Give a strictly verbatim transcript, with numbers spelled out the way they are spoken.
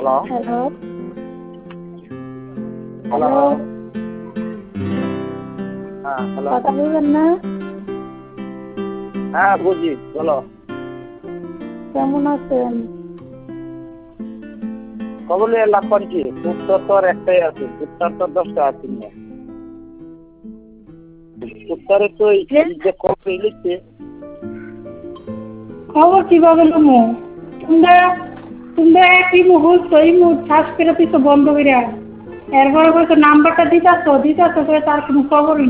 Hello hello hello hello হ্যাঁ hello কথা বলবেন না? হ্যাঁ বুঝি বলো। কেমন আছেন? কবলে লাভ করছি উত্তর তো আর একটাই আছে, উত্তর তো দশটা আছে না। উত্তরে তো এই যে কবে লিখছে খবর কিভাবে নেবো? তোমরা তোমরা একই মুহূর্ত এই মুহূর্ত শ্বাস ফেরাতে তো বন্ধ করে এরপরে হয়তো নাম্বারটা দিতেছ দিতেছ করে তার কোনো খবরই নেই।